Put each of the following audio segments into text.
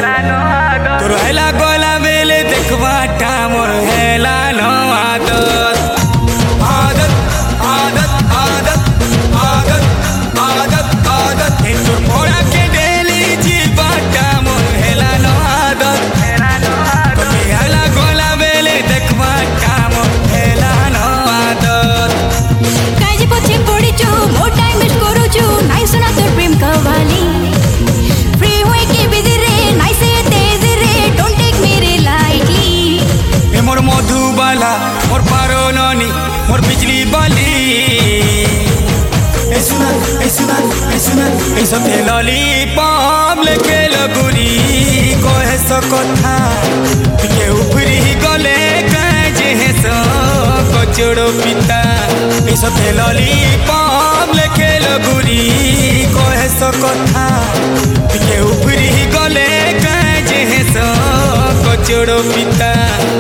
তোর হেলা গলা বেলে দেখবাটা মোর হেলা নো আদত আদত আদত আদত আদত আদত আদত তোর পড়াকে ডেলি জীবাটা মোর হেলা নো আদত তোর হেলা গলা বেলে দেখবাটা মোর হেলা নো আদত কাজে পছে পড়িছো মোর টাইম ওয়েস্ট করুছো নাই শোনা তোর প্রেম কাহানি ফ্রি হয়ে কি বিজি রে নাই সে তেজ রে ডোন্ট টেক মি রে লাইটলি এ মোর মধুবালা মোর পারননি মোর বিজলি বালি এই সতে ললিপপ লেখে লগুরি কহে কথা টিকে উফরি গলে কাজে হেস কচড়ো পিতা এই সতে ললিপপ লেখে লগুরি কহে কথা টিকে উফরি গলে কাজে হেস কচড়ো পিতা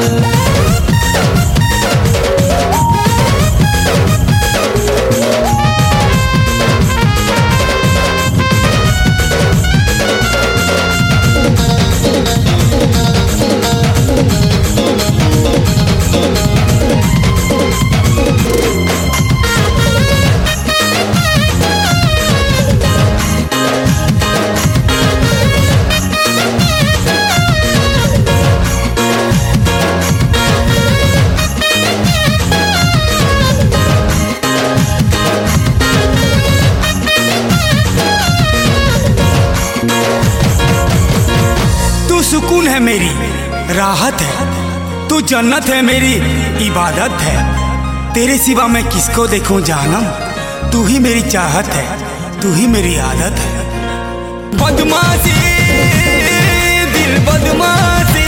सुकून है मेरी राहत है तू जन्नत है मेरी इबादत है तेरे सिवा मैं किसको देखूं जानम तू ही मेरी चाहत है तू ही मेरी आदत है बदमाशी दिल बदमाशी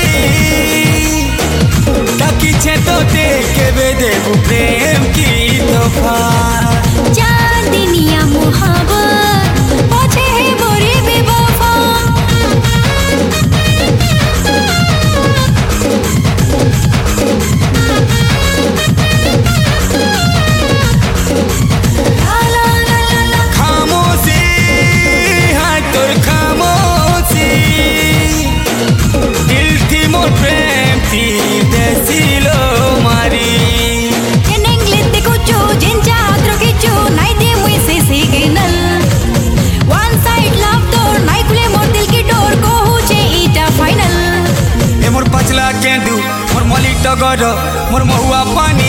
ताकि छे तो देखे बेदेबू प्रेम की तोहफा चांदनिया मोहब्बत पछे है मोरे बेवफा मोर मली टगर मोर महुआ पानी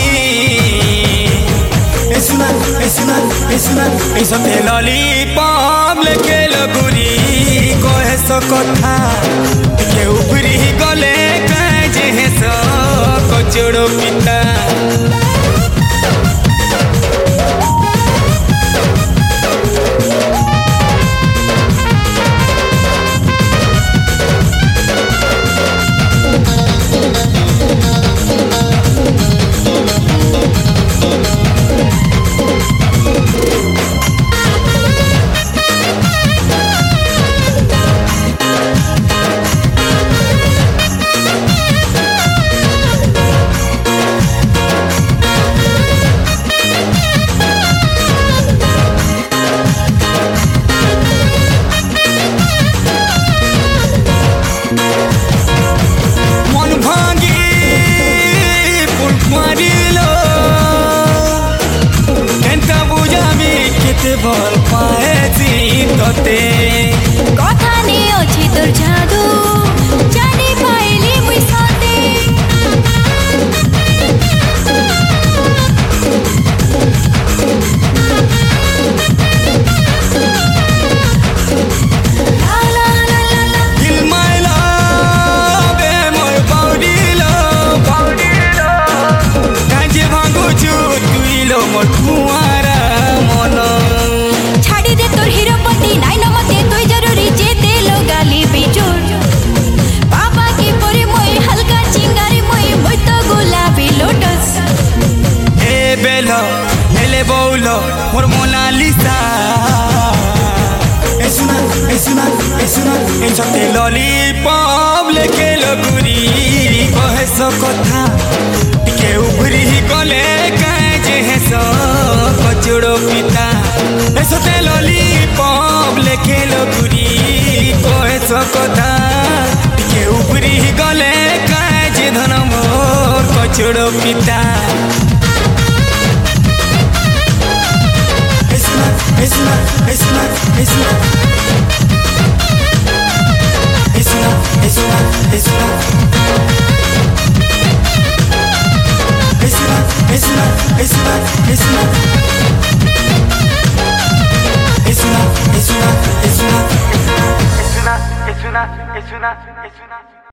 ए सुना ए सते ललिपप लेके लगुरी कहे কথা टिके उफरी गले काजे हेस कचड़ो पिता বল পায়েছি তোতে কথা নিয়ে অছি তোর জাদু জানি পাইলি মুই সাথে দিল মাইলা বে মোর বাউডিলো কাজে ভাঙুছু তুইলো মোর কুয়ারা মন ছাড়ি দে তোর হিরোপতি নাই নমতে তুই জরুরি যেতে লো গালি বিজোর বাবা কি পরে মই হালকা চিঙ্গারি মই তো গোলাপি লোটস এ বেলো হেলে বউলো মোর মোনালিসা এ সুনা এই সতে ললিপপ লেখে লগুরি কহে কথা টিকে উফরি গলে কাজে হেস কচড়ো পিতা এ সতে ললিপপ লেখে লগুরি কহে কথা छोड़ो पिता Es una